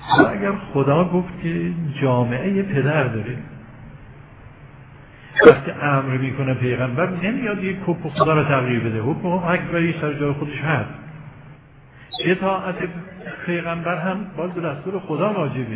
اگر خدا گفت که جامعه پدر داره، وقتی امر میکنه پیغمبر نمیاد یک حکم خدا رو تغییر بده، حکم اکبری سر جای خودش هست. اطاعت پیغمبر هم باز به دستور خدا واجبه.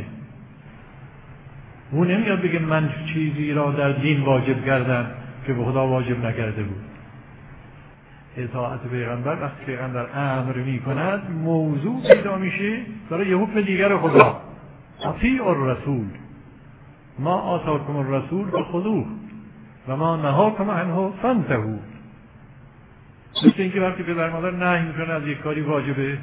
او نمیاد بگه من چیزی را در دین واجب کردم که به خدا واجب نکرده بود. اطاعت پیغمبر وقتی پیغمبر امر میکند موضوع پیدا میشه برای یه حکم دیگر خدا. اطیعوا الرسول ما آتاکم الرسول فخذوه و ما نهاکم عنه فانتهوا. مثل اینکه وقتی پدر مادر نهی میکنه از یک کاری واجبه،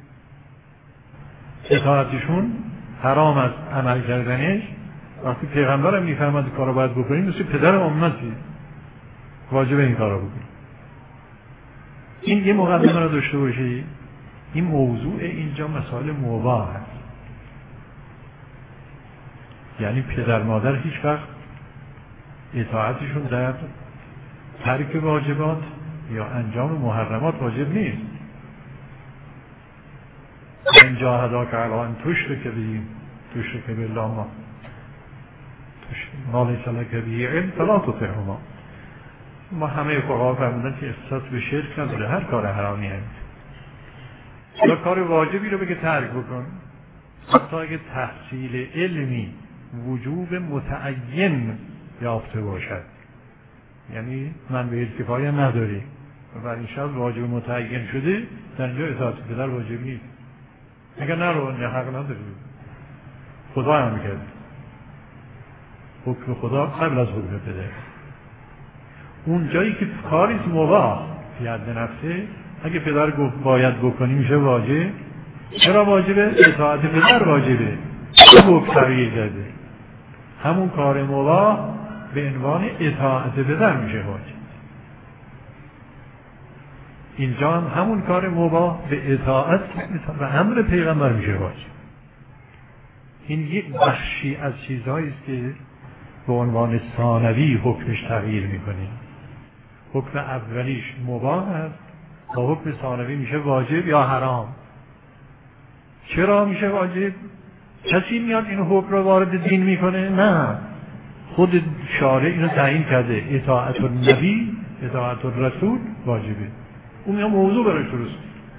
اطاعتشون حرام است عمل کردنش. وقتی پیغمبر هم میفرماد کارو باید بکنیم، مثل پدر امتی واجبه این کارو بکنیم. این یه مقدمه رو داشته باشی. این موضوع اینجا مسائل مباح هست، یعنی پدر مادر هیچ وقت اطاعتشون در ترک واجبات یا انجام محرمات واجب نیست. این جاهداک علی ان تشرک بالله ما لیس لک به علم فلا تطعهما. ما همه فقها فرمودن که احساس به شرک نداره، هر کار حرامی هست یا کار واجبی رو بگه ترک بکن، حتی اگه تحصیل علمی وجوب متعین یافته باشد، یعنی من به کفایه نداری و این شرط واجب متعین شده، در اینجا اطاعت پدر واجب نیست. اگر نرو نه حق نداری، خدا هم میکرد، حکم خدا قبل از حکم پدر. اون جایی که کاریست مباح فی حد نفسه، اگه پدر گفت باید بکنی میشه واجب. چرا واجبه؟ اطاعت پدر واجبه، حکم تغییر کرده، همون کار مباح به عنوان اطاعت پدر میشه واجب. اینجا هم همون کار مباح به اطاعت و امر پیغمبر میشه واجب. این یک بخشی از چیزهایی است که به عنوان ثانوی حکمش تغییر میکنه. حکم اولیش مباح است و حکم ثانوی میشه واجب یا حرام. چرا میشه واجب؟ کسی میاد این حکم رو وارد دین میکنه؟ نه، خود شارع اینو تعیین کرده، اطاعت النبی اطاعت الرسول واجبه. اون میاد موضوع براش درست.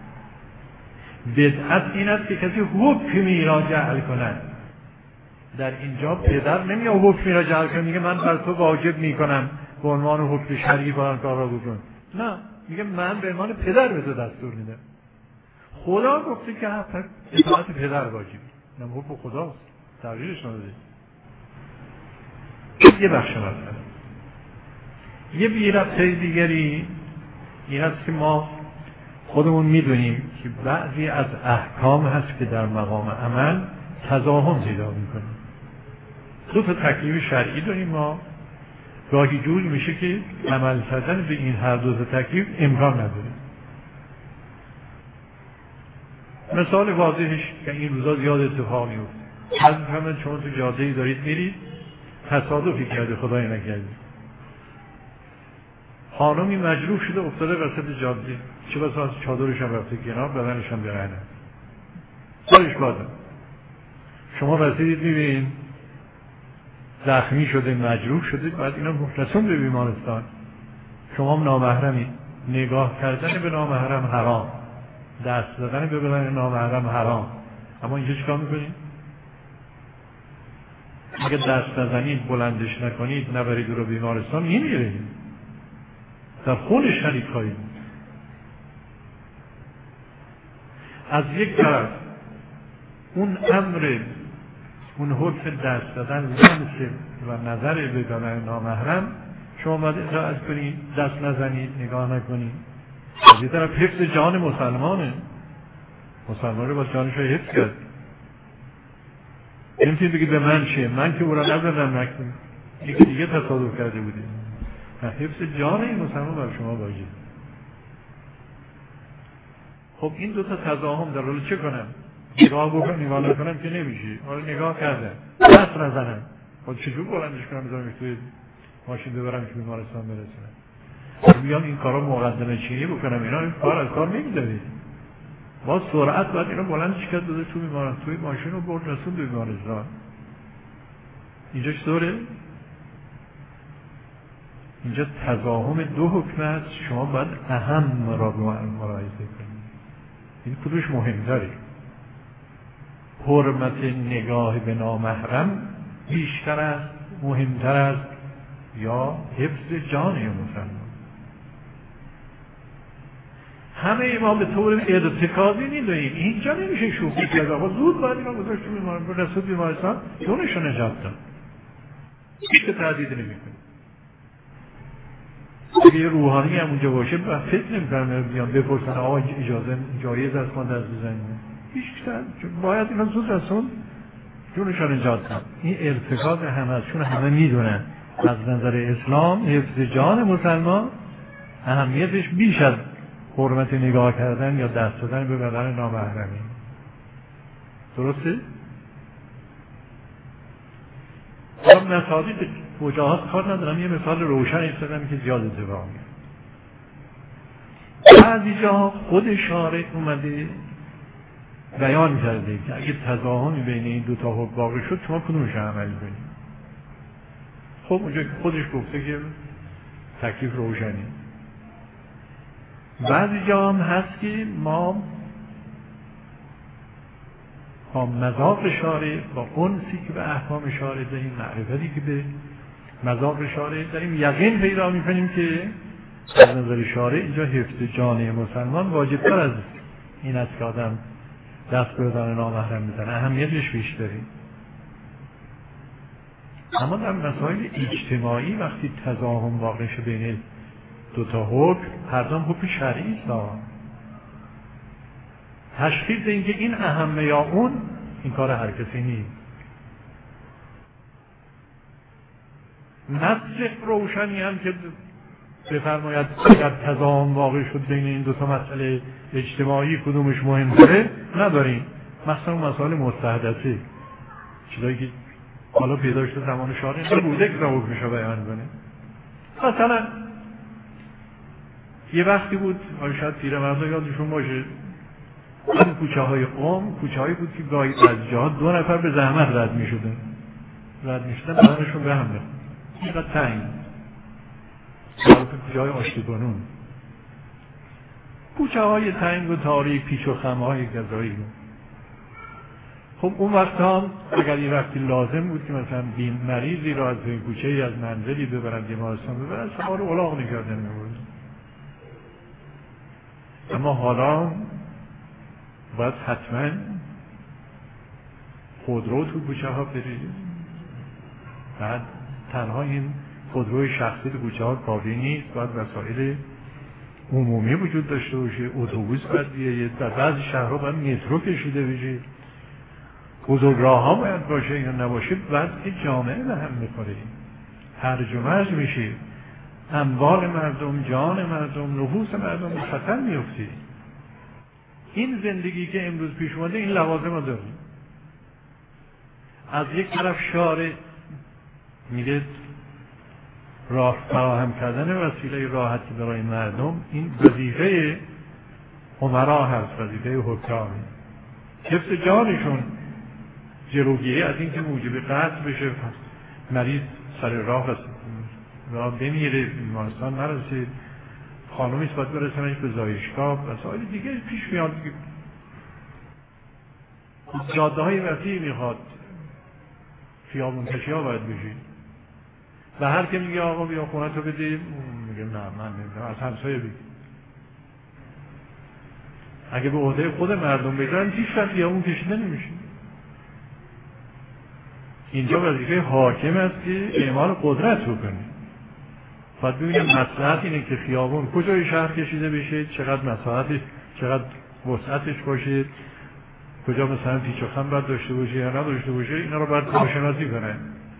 بدعت این است که کسی حکمی را جعل کند. در اینجا پدر نمیاد حکمی را جعل کنه، میگه من بر تو واجب میکنم به عنوان حکم شرعی فلان کار را بکن. نه، میگه من به عنوان پدر به تو دستور میدم. خدا گفته که اطاعت پدر واجبه، اینم حکم خداست، تغییرش نداده. یه بخش مثلا یه بی‌ربطه دیگری این است که ما خودمون میدونیم که بعضی از احکام هست که در مقام عمل تضاهم پیدا میکنه. دو تا تکلیف شرعی داریم ما، گاهی جور میشه که عمل کردن به این هر دو تا تکلیف امکان نداره. مثال واضحش که این روزا زیاد اتفاق میفته، از همه شما تو جاده‌ای دارید میرید، تصادفی کرده خدای نکرده، خانمی مجروح شده افتاده وسط جاده، چه بسا از چادرش هم رفته کنار، بدنش هم برهنه، سرش بازم. شما رسیدید میبینید زخمی شده، مجروح شده، بعد اینا رسون به بیمارستان، شما هم نامحرمی. نگاه کردن به نامحرم حرام، دست دادن به بدن نامحرم حرام، اما اینجا چیکار میکنید؟ اگه دست نزنید، بلندش نکنید، نبرید رو بیمارستان، میمیره، در خون شریک خواهید. از یک طرف اون امر، اون حکم دست دادن لمس و نظر به بدن نامحرم شما باید اطاعت کنید، دست نزنید، نگاه نکنید. از یک طرف حفظ جان مسلمانه، مسلمان رو با جانش رو حفظ کرد. نمیتونید بگید به من چیه، من که او را نزدم، نکنید، یکی دیگه تصادف کرده بودید. حفظ جان این مسلمان بر شما واجب. خب این دو تا تضاهم در حال چه کنم؟ نگاه بکنم، نگاه نکنم که نمیشه. حالا نگاه کردم، دست نزنم، خب چجور بلندش کنم بذارم توی ماشین ببرم که بیمارستان برسونم؟ بیام این کارا مقدمه چینی بکنم، اینا این کار از کار نمیدارید. با سرعت باید اینو بلندش کرد داده تو بیمارستان، توی ماشین رو برد رسون به بیمارستان. اینجا چطوره؟ اینجا تضاهم دو حکم است، شما باید اهم را ملاحظه کنید. این کدومش مهمتره؟ حرمت نگاه به نامحرم بیشتر است، مهمتر است، یا حفظ جان مسلمان؟ همه ما به طور ارتکازی میدونیم اینجا نمیشه شوخی کرد. آقا زود باید اینا گذاشت تو بیمارستان، رسول بیمارستان جونشو نجات داد. هیچ که تردید نمیکنه. اگه یه روحانی هم اونجا باشه فکر نمی‌کنم بیان بپرسن آقا اجازه جایز است ما دست بزنیم. هیچ که باید اینا زود رسون جونشو نجات داد. این ارتکاز همه است، چون همه میدونن از نظر اسلام حفظ جان مسلمان اهمیتش بیش از حرمت نگاه کردن یا دست دادن به بدن نامحرمی. درسته؟ من مثالی وجاهات کار ندارم، یه مثال روشن ایستادم که زیاد اتفاق میفته. بعضی جا خود شارع اومده بیان کرده که اگه تضاهمی بین این دو تا حکم واقع شد شما کدومش عمل کنید. خب اونجا خودش گفته که تکلیف روشنی. بعضی جا هم هست که ما با مذاق شارع، با انسی که به احکام شارع داریم، معرفتی که به مذاق شارع داریم، یقین پیدا می‌کنیم که از نظر شارع اینجا حفظ جان مسلمان واجب‌تر از این است که آدم دست به بدن نامحرم بزنه، اهمیتش بیشتره. اما در مسائل اجتماعی وقتی تضاهم واقع شه بین دو تا حکم، هر دو حکم شرعی است. تشخیص اینکه این اهمه یا اون، این کار هر کسی نیست. نص روشنی هم که بفرماید اگر تضاهم واقع شد بین این دو تا مسئله اجتماعی کدومش مهمتره نداریم. مثلا مسائل مستحدثه، چیزایی که حالا پیدا شده زمان شارع نبوده که حکمش رو بیان کنه. مثلا یه وقتی بود، شاید پیرمردا یادشون باشه، این کوچه های قم کوچه هایی بود که گاهی از جاها 2 نفر به زحمت رد می شدن بدنشون به هم می‌خورد. اینقدر تنگ کوچه های آشتی کنون، کوچه های تنگ و تاریک، پیچ و خم های گذایی. خب اون وقت هم اگر یه وقتی لازم بود که مثلا مریضی را از کوچه ای از منزلی ببرن بیمارستان ببرن، سوار الاغ نکردن می‌برد. اما حالا باید حتما خودرو تو کوچه ها برید. بعد تنها این خودروی شخصی تو کوچه ها کافی نیست، باید وسایل عمومی وجود داشته باشه، اتوبوس باید بیاید، در بعضی شهرها باید مترو کشیده بشه، بزرگراه ها باید باشه. اینا نباشه بعد که جامعه به هم میخوره، هرج و مرج میشه، اموال مردم، جان مردم، نفوس مردم به خطر میفته. این زندگی که امروز پیش اومده این لوازم رو داره. از یک طرف شارع میگه راه فراهم کردن وسیله راحتی برای مردم این وظیفه امرا هست، وظیفه حکام، حفظ جانشون، جلوگیری از این که موجب قتل بشه، مریض سر راه بمیره، بیمارستان نرسید، خانومی باید برسنش به زایشگاه و سایر دیگه پیش میاد. جاده های وسیعی میخواد، خیابون کشی ها باید بشید و هر که میگه آقا بیا خونه تو بده، میگه نه من نمیدونم، از همسایه بگید. اگه به عهده خود مردم بگیرن هیچ وقت خیابون کشیده نمیشه. اینجا وظیفه حاکم است که اعمال قدرت رو کنه. باید ببینیم مصلحت اینه که خیابون کجای شهر کشیده بشه، چقدر مساحتش، چقدر وسعتش باشه، کجا مثلا پیچ و خم باید داشته باشه یا نداشته باشه، اینا رو باید کارشناسی کنه.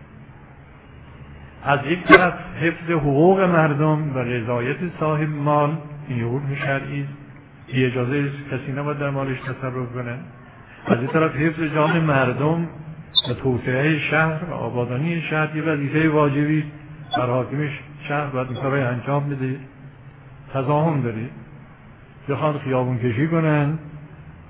از یک طرف حفظ حقوق مردم و رضایت صاحب مال، این حقوق شرعی، بی اجازه کسی نباید در مالش تصرف کنه. از یک طرف حفظ جان مردم و توسعه شهر و آبادانی شهر یه وظیفه واجبی بر حاکمش شهر باید این کارهای انجام بده. تضاهم داره، بخوان خیابون کشی کنن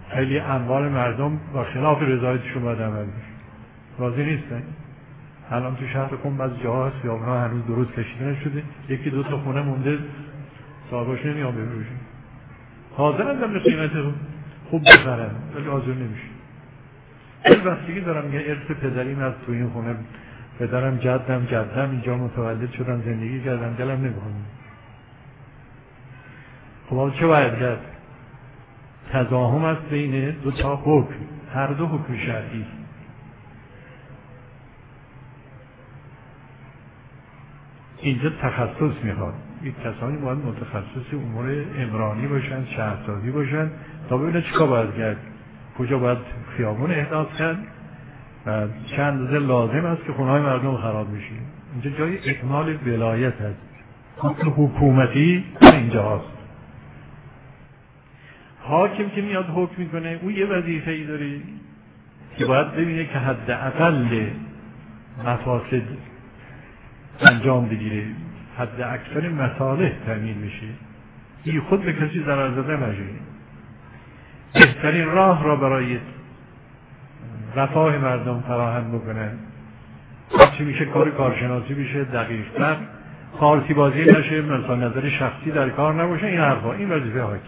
خیلی اموال مردم با خلاف رضایتشون باید عمل میشه، راضی نیستن. الان تو شهر قم بعضی جاها هست خیابون‌ها هنوز درست کشیده نشده، یکی دو تا خونه مونده صاحباش نمیان بفروشن، حاضرن به قیمت خوب بخرن ولی حاضر نمیشه. این بستگی دارم، میگه ارث پدریم از تو این خونه، پدرم جدم اینجا متولد شدن زندگی کردن، دلم نمیخواد. خب چه باید کرد؟ تضاهم است بین دو تا حکم، هر دو حکم شرعی. اینجا تخصص میخواد، این کسانی باید متخصص امور عمرانی باشن، شهرسازی باشن تا ببینه چیکار باید کرد، کجا باید خیابون احداث کرد و چند اندازه لازم است که خونه‌های مردم خراب میشه. اینجا جای اکمال ولایت هست، حکم حکومتی اینجا هست. حاکم که میاد حکم میکنه اون یه وظیفه‌ای داره که باید ببینه که حداقل مفاسد انجام بگیره، حد اکثر مصالح تامین میشه، بی خود به کسی ضرر زده نشه، بهترین راه را برای رفاه مردم فراهم بکنه. چی میشه؟ کارشناسی بشه، دقیق‌تر پارتی بازی نشه، مثلا نظر شخصی در کار نباشه، این حرفا، این وظیفه حاکم.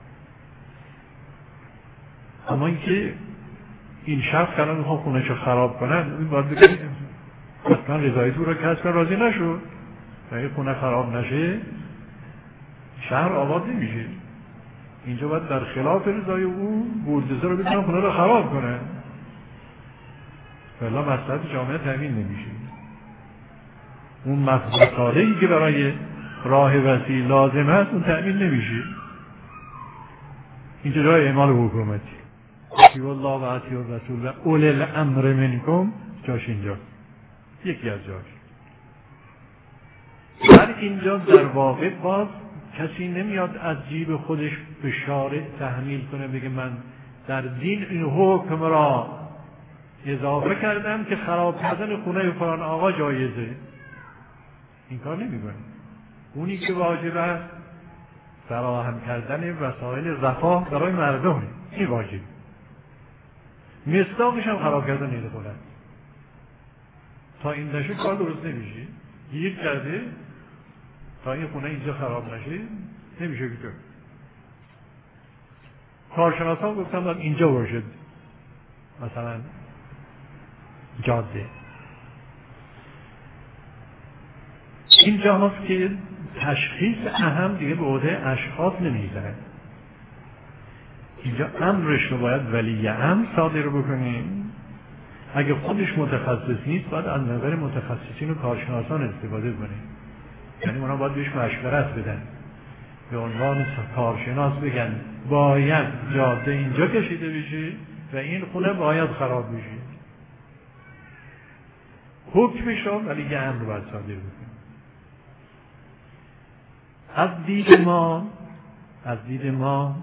اما اینکه این شخص الان میخواد خونه‌شو خراب کنن، این باید بگید حتما رضایت او را کسب راضی نشد، اگه خونه خراب نشه شهر آباد نمیشه. اینجا باید در خلاف رضای او بولدوزر رو بتونن خونه را خراب کنه، ولی مصلحت جامعه تامین نمیشه. اون مصالحی که برای راه وسیع لازم هست اون تامین نمیشه. اینجا جای اعمال حکومتی، اطیعوا الله و اطیعوا الرسول و اولی الامر منکم جاش اینجا، یکی از جاش. در اینجا در واقع باز کسی نمیاد از جیب خودش به شارع تحمیل کنه بگه من در دین این حکم را اضافه کردم که خراب کردن خونه فلان آقا جایزه. این کار نمیکنه. اونی که واجب است فراهم کردن وسایل رفاه برای مردم، این واجب. مصداقش هم خراب کردن این خونه. تا این نشه کار درست نمیشه. گیر کرده تا این خونه اینجا خراب نشه نمیشه که کارشناسان گفتن باید اینجا باشد، مثلا جاده. اینجا هست که تشخیص اهم دیگه به عهده اشخاص نمیگذاره. اینجا امرش رو باید ولی امر صادر بکنیم. اگه خودش متخصص نیست باید از نظر متخصصین و کارشناسان استفاده کنیم، یعنی اونا باید بهش مشورت بدن، به عنوان کارشناس بگن باید جاده اینجا کشیده بشه و این خونه باید خراب بشه. حکمش رو ولی امر باید صادر بکنیم. از دید ما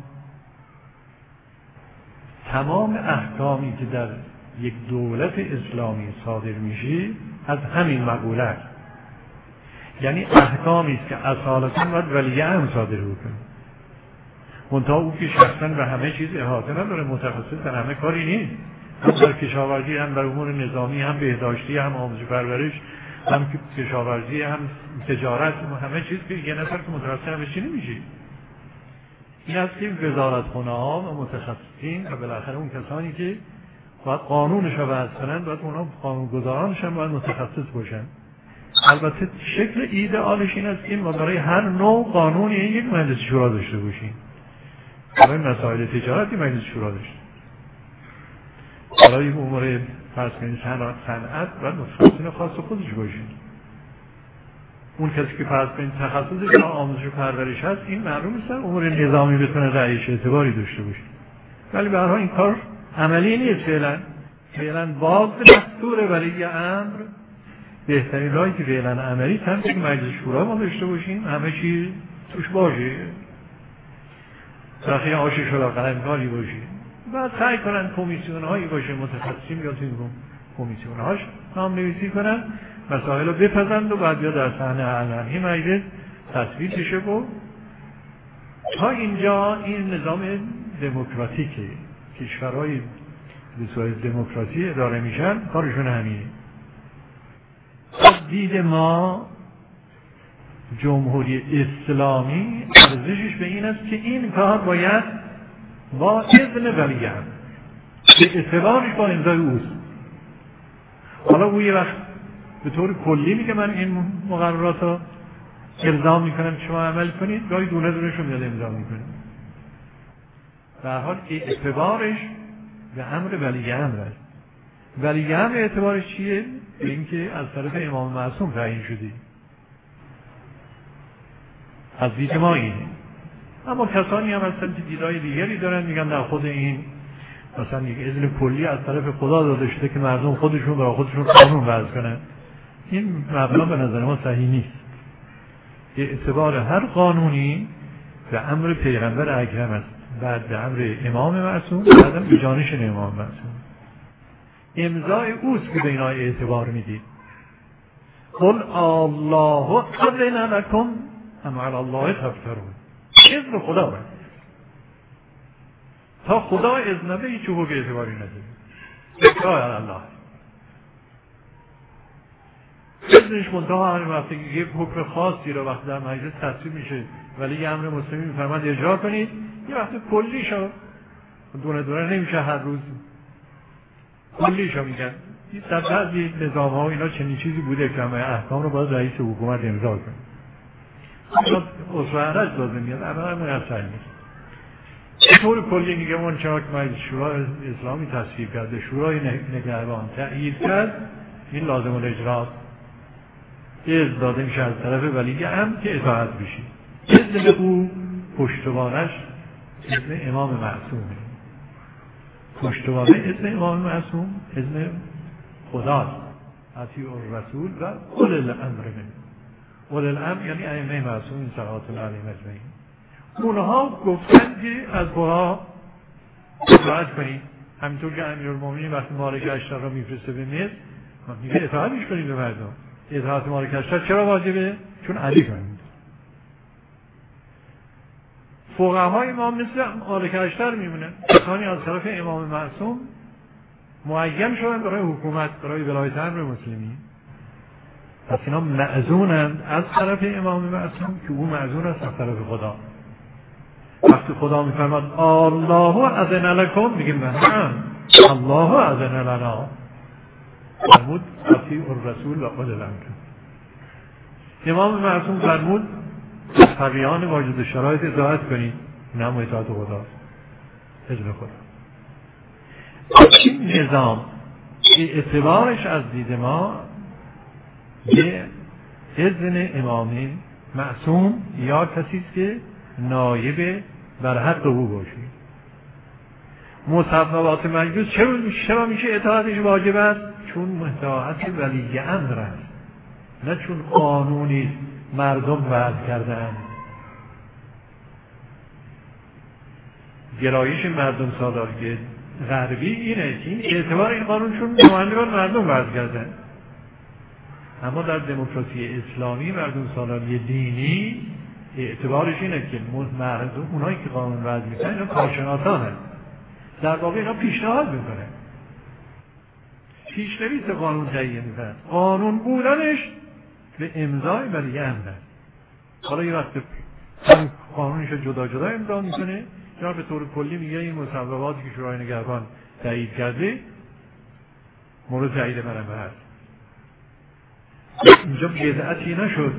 تمام احکامی که در یک دولت اسلامی صادر میشه از همین مقوله است، یعنی احکامی است که اصالتاً باید ولی امر صادر بکنه. منتها او که شخصاً به همه چیز احاطه نداره، متخصص در همه کاری نیست، هم در کشاورزی، هم در امور نظامی، هم بهداشتی، هم آموزش پرورش، هم کشاورزی، هم تجارت، همه چیز که یه نفر که متخصص همه چی نمیشه. این است که وزارتخانه‌ها و متخصصین و بالاخره اون کسانی که باید قانونش رو وضع کنن، باید اونا قانونگذارانش هم باید متخصص باشن. البته شکل ایدئالش این است که ما برای هر نوع قانونی یک مجلس شورا داشته باشیم. برای مسائل تجارتی مجلس شورا داشته، برای امور فرض کنید صنعت و متخصصین خاص خودش باشه. اون کسی که فرض کنید تخصصش در آموزش و پرورش هست، این معلوم نیست امور نظامی بتونه رأیش اعتباری داشته باشه. ولی به هر حال این کار عملی نیست فعلا باز دستور ولی امر بهترین راهی که فعلا عملی هم که مجلس شورا ما داشته باشیم، همه چی توش باشه، بخیه آشی شده قلمکاری باشه، بعد سعی کنن کمیسیون هایی باشه، متخصصین یا توی کمیسیون هاش نام نویسی کنن، مسائل رو بپزند و بعد یا در صحنه علنی مجلس تصویب بشه. و تا اینجا این نظام دموکراتیکه. کشورهای به صورت دموکراسی اداره میشن کارشون همینه. از دید ما جمهوری اسلامی ارزشش به این است که این کار باید با اذن ولیعهد به اعتبارش با امضای اوست. حالا او یه وقت به طور کلی میگه من این مقررات رو الزام میکنم که شما عمل کنید، گاهی دونه دونه‌شو میاد امضا میکنه. در حال اعتبارش به امر ولی امر است. ولی امر اعتبارش چیه؟ به اینکه از طرف امام معصوم تعیین شدی. از دید ما اینه. اما کسانی هم هستن که دیدای دیگری دارن، میگن در خود این مثلا یک اذن کلی از طرف خدا داده شده که مردم خودشون برای خودشون قانون وضع کنن. این مبنا به نظر ما صحیح نیست. اعتبار هر قانونی به امر پیغمبر اکرم است، بعد به امر امام معصوم، بعدم به جانشین امام معصوم. امضای اوست که به اینا اعتبار میدید. قل الله اذن لکم ام علی الله تفترون. اذن خدا باید. تا خدا اذن نده هیچ حقوق اعتباری نداره. اتکا علی الله. اذنش منتها همین وقتی که یک حکم خاصی رو وقتی در مجلس تصویب میشه ولی یه امر مسلمی میفرماد اجرا کنید، یه وقت کلیشو دونه دونه نمیشه هر روز کلیشو میگن. در بعضی نظام ها اینا چنین چیزی بوده که همه احکام رو باید رئیس حکومت امضا کنه. اینا اصلا عرض لازم میاد، اما همون اصلا نیست. به طور کلی میگه اون چرا که مجلس شورای اسلامی تصویب کرده، شورای نگهبان تأیید کرد، این لازم الاجراست. اذن داده میشه از طرف ولی امر که اطاعت بشی. اذن او پشتوانش اذن امام معصومه. پشتوانه اذن امام معصوم اذن خداست. اطیعوا الرسول و اولی الامر منکم. اولی الامر یعنی ائمه معصومین صلوات الله علیهم اجمعین. اونها گفتن که از فقها اطاعت کنید. همینطور که امیرالمومنین وقتی مالک اشتر را میفرسته به مصر میگه اطاعتش کنید به مردم. اطاعت مالک اشتر چرا واجبه؟ چون علی کنید. فقهای ما مثل مالک اشتر میمونن، کسانی از طرف امام معصوم معین شدن برای حکومت، برای ولایت امر مسلمین. پس اینا معزونند از طرف امام معصوم که او معزون است از طرف خدا. وقتی خدا میفرماد الله اذن لکم میگیم نه، الله اذن لنا. فرمود اطیعوا الرسول و اولی الامر. امام معصوم فرمود تقیان واجد شرایط اطاعت کنید، این هم اطاعت خداست، اجر خدا. این نظام اعتبارش از دید ما یه اذن امام معصوم یا کسی که نایب بر حق او باشه. مصوبات مجلس چرا میشه اطاعتش واجب است؟ چون اطاعت ولی امر است، نه چون قانونی مردم وضع کردن. گرایش مردم سالاری غربی اینه که این اعتبار این قانون چون نمایندگان مردم وضع کردن. اما در دموکراسی اسلامی مردم سالاری دینی اعتبارش اینه که مردم اونایی که قانون وضع میکنن اینا کارشناسان هست، در واقع اینا پیشنهاد میکنن، پیشنویس قانون تهیه میکنن، قانون بودنش به امضای ولی امر است. حالا یه وقت قانونش جدا جدا امضا میکنه یا به طور کلی میگه این مصوباتی که شورای نگهبان تایید کرده مورد تایید منبع هست. اینجا بدعتی نشد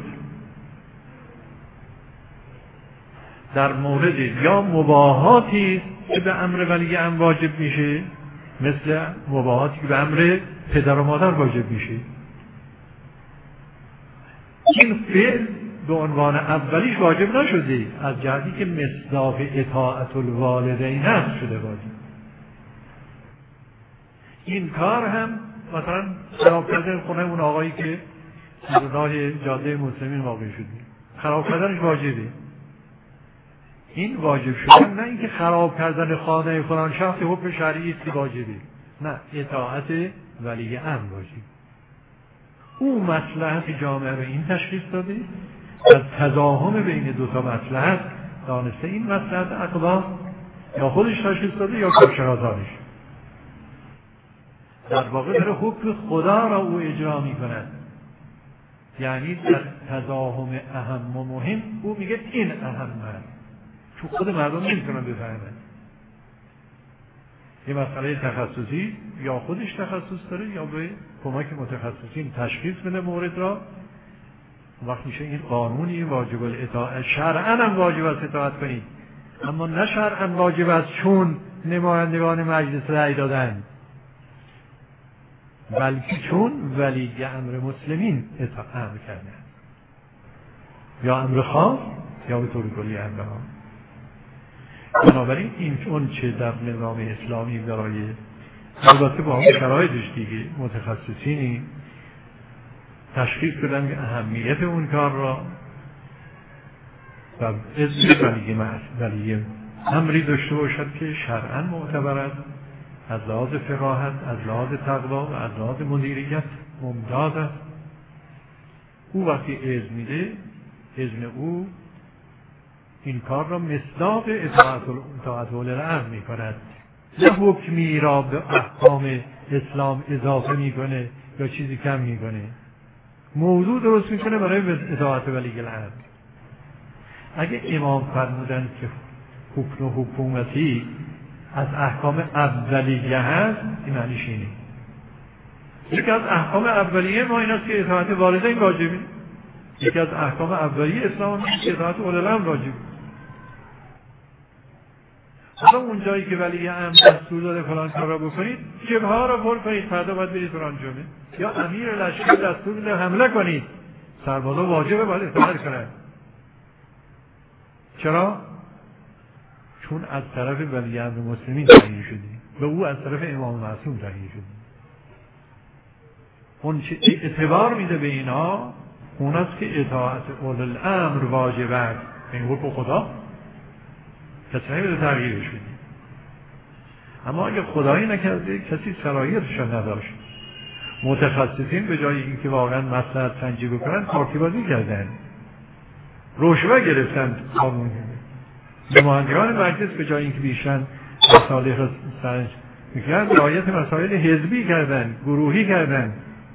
در مورد یا مباحاتی که به امر ولی امر واجب میشه، مثل مباحاتی که به امر پدر و مادر واجب میشه. این فعل به عنوان اولیش واجب نشده، از جهتی که مصداق اطاعت الوالدین هست شده واجب. این کار هم مثلا خراب کردن خونه اون آقایی که در راه جاده مسلمین واقع شده، خراب کردنش واجبه. این واجب شدن نه اینکه خراب کردن خانه فلان شخص حکم شرعی است که واجبه، نه، اطاعت ولی امر واجب. او مصلحت جامعه رو این تشخیص داده، از تضاهم بین دو تا مصلحت دانسته این مصلحت اقوا یا خودش تشخیص داده یا کارشناسانش. در واقع داره حکم خدا را او اجرا می کند. یعنی در تزاحم اهم و مهم او میگه این اهم است، چون خود مردم نمیتونن بفهمن. یه مسئله تخصصی یا خودش تخصص داره یا به کمک متخصصین تشخیص بده مورد را. وقت میشه این قانونی واجب الاطاعت، شرعاً هم واجب است اطاعت کنید، اما نه شرعاً واجب است چون نمایندگان مجلس رأی دادن، بلکه چون ولی امر مسلمین امر کردن، یا امر خاص یا به طور کلی امر عام. بنابراین این اون چه در نظام اسلامی برای البته با همون شرایطش دیگه متخصصینی تشخیص بدن که اهمیت اون کار را و ولی امری داشته باشد که شرعاً معتبر است، از لحاظ فقاهت، از لحاظ تقوا و از لحاظ مدیریت ممتاز است. او وقتی اذن میده، اذن او این کار را مصداق اطاعت اولی الامر می کند، نه حکمی را به احکام اسلام اضافه میکنه یا چیزی کم میکنه، موضوع درست میکنه برای اطاعت ولی الامر. اگه امام فرمودن که حکم و حکومتی از احکام اولیه هست، این معنیش اینه. یکی از احکام اولیه ما این است که اطاعت والدین واجبه. یکی از احکام اولیه اسلام است که اطاعت اولی الامر واجبه. حالا اون جایی که ولی امر دستور داده فلان کار را بکنید، جبهه ها را پر کنید، فردا باید برید فلان جمعه. یا امیر لشکر دستور میده حمله کنید، سربازا واجبه باید اطاعت کنند. چرا؟ چون از طرف ولی امر مسلمین تعیین شدی و او از طرف امام معصوم تعیین شدی. اون چه اعتبار میده به اینا، اون است که اطاعت اولی الامر واجب است. این حکم خدا کسی نمیده تغییرش بدی. اما اگه خدایی نکرده کسی صلاحیتش نداشت. متخصصین به جای اینکه واقعا مصلحت سنجی بکنن پارتی بازی کردن، رشوه گرفتن، قانون نمایندگان مجلس به جای اینکه بیشتر مصالح را سنج میکردن رعایت مسائل حزبی کردن، گروهی کردن.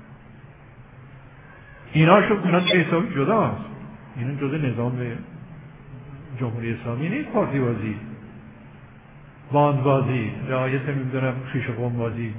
اینا شد اونا که حسابی جداست. اینا جدا نظام جمهوری اسلامی نیست، پارتی بازی، باند بازی، رعایت نمیدونم خویش قوم بازی.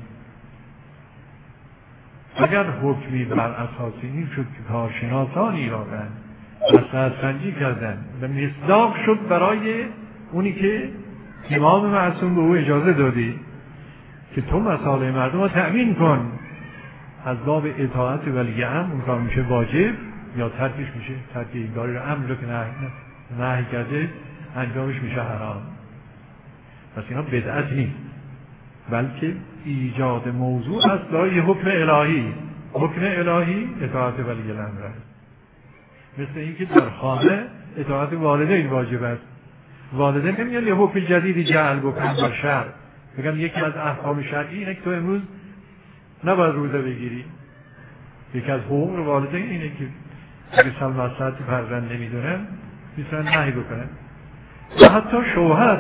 اگر حکمی بر اساس این شد که کارشناسانی را مصلحت سنجی کردن و مصداق شد برای اونی که امام معصوم به او اجازه دادی که تو مصالح مردم را تأمین کن، از باب اطاعت ولی امر اون کار میشه واجب یا ترکش میشه ترک این کاری را امر رو که نهی کرده انجامش میشه حرام. پس اینا بدعت نیست، بلکه ایجاد موضوع است برای حکم الهی. حکم الهی اطاعت ولی الامر است. مثل اینکه در خانه اطاعت والدین واجب است. والدین نمیان یه حکم جدیدی جعل بکنن در شرع، بگم یکی از احکام شرعی اینه که تو امروز نباید روزه بگیری. یکی از حقوق والدین اینه که اگه مصلحت فرزند نمیدونن میتونن نهی بکنن. و حتی شوهر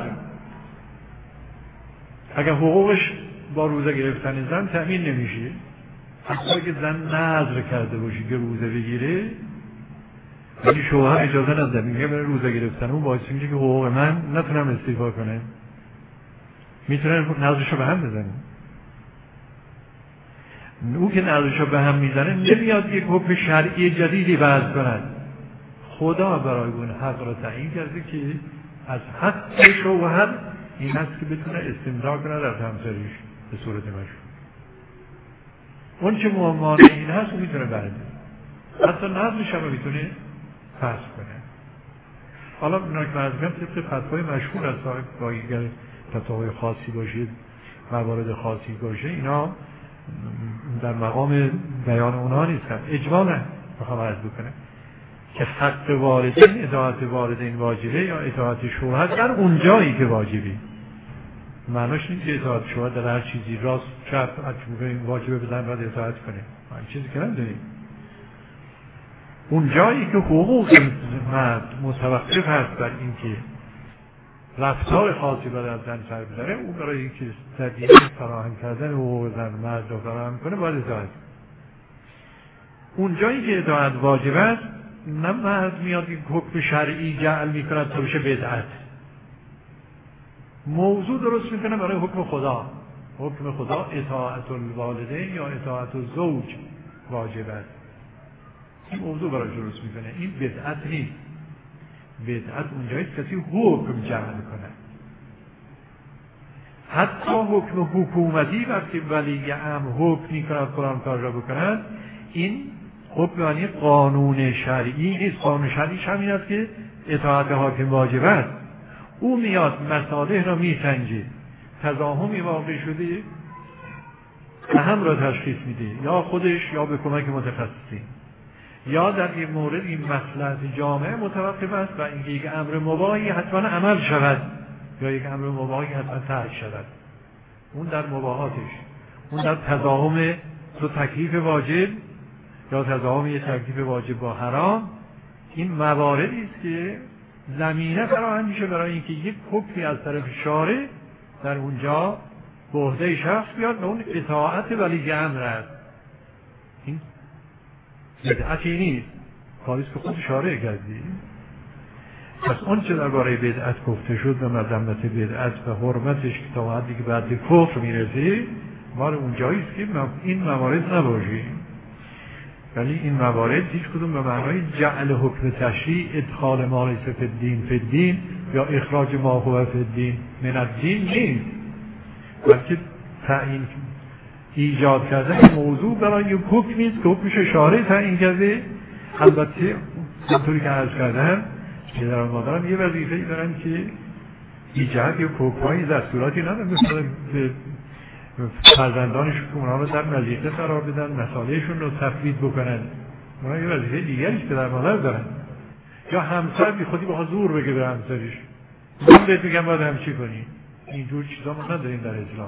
اگر حقوقش با روزه گرفتن زن تأمین نمیشه، حتی اگه زن نذر کرده باشه که روزه بگیره ولی شوهر اجازه نده، میگه برای روزه گرفتن اون باعث میشه که حقوق من نتونم استیفا کنه، میتونن نذرشو به هم بزنن. او که نذرشو به هم میزنه نمیاد یک حکم شرعی جدیدی وضع کند. خدا برای اون حق را تعیین کرده که از حق شوهر این هست که بتونه استمتاع کنه در همسرش به صورت مشروع. اون چه مانع این هست اون میتونه برده، حتی نذرش هم میتونه پس کنه. حالا اینا که نظرم طبق فتوای مشهور از صاحب اگر فتوای خاصی باشه، موارد خاصی باشه، اینا در مقام بیان اونها نیستن. اجمالا میخوام عرض بکنم که حق والدین، اطاعت والدین واجبه یا اطاعت شوهر در اون جایی که واجبه. معناش نیست که اطاعت شوهر در هر چیزی راست چپ واجبه بزن باید اطاعت کنیم، این چیزی که نداریم. اون جایی که حقوق مرد متوقف هست بر این که رفتار خاصی برای از زن سر بذاره، اون برای اینکه تدیه فراهم کردن حقوق زن مرد رو فراهم کنه باید اطاعت. اون جایی که اطاعت واجب است، نه مرد میاد این حکم شرعی جعل میکند تا بشه بدعت، موضوع درست میکنه برای حکم خدا. حکم خدا اطاعت الوالدین یا اطاعت الزوج واجب است، این موضوع برای درست میکنه. این بدعت نیست. بدعت اونجاییست کسی حکم جعل کنه. حتی حکم حکومتی وقتی ولی امر حکم میکند فلان کار را بکند، این حکم یعنی قانون شرعی نیست. قانون شرعیش همین است که اطاعت حاکم واجب است. او میاد مصالح را میسنجه، تضاهمی واقع شده اهم را تشخیص میده، یا خودش یا به کمک متخصصین، یا در این مورد این مصلحت جامعه متوقف است و اینکه یک امر مباحی حتما عمل شود یا یک امر مباحی حتما ترک شود. اون در مباحاتش، اون در تضاهم دو تکلیف واجب یا تضاهم یک تکلیف واجب با حرام، این مواردی است که زمینه فراهم میشه برای اینکه یک حکمی از طرف شارع در اونجا به عهده شخص بیاد و اون اطاعت ولی امر است. این بدعتی نیست، کاریست که خود شارع کردی. پس اون چه درباره بدعت گفته شد و مذمت بدعت و حرمتش که تا حدی که بعد کفر میرسه مال اونجاییست که این موارد نباشه. ولی این موارد هیچ کدوم به معنای جعل حکم تشریع، ادخال ما لیس فی الدین فی الدین یا اخراج ما هو فی الدین من الدین نیست، بلکه تعیین ایجاد کردن موضوع برای یک حکمی است که حکمش شارع تعیین کرده. البته همونطوری که عرض کردم پدر و مادران یه وظیفه‌ای دارن که ایجاد یک حکم‌های دستوراتی ندارن مثلا به فرزندانشون که اونها رو در مضیقه قرار بدن، مسائلشون رو تفویض بکنن. اونها یه وظیفه دیگری که پدر مادر دارن. یا همسر بی خودی بخواد زور بگه به همسرش، من بهت میگم باید همچی کنی. اینجور چیزا ما نداریم در اسلام.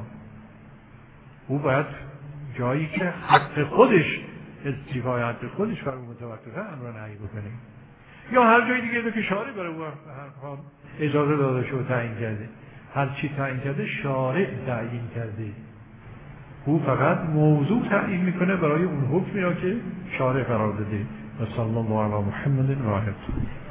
او باید جایی که حق خودش استیفای حق خودش برای متوقفه امر نهی بکنه، یا هر جای دیگه که شارع برای او اجازه داده شده تعیین کرده. هر چی تعیین کرده شارع تعیین کرده، او فقط موضوع تعیین میکنه برای اون حکمی را که شارع قرار داده. و صلی الله علی محمد و آله.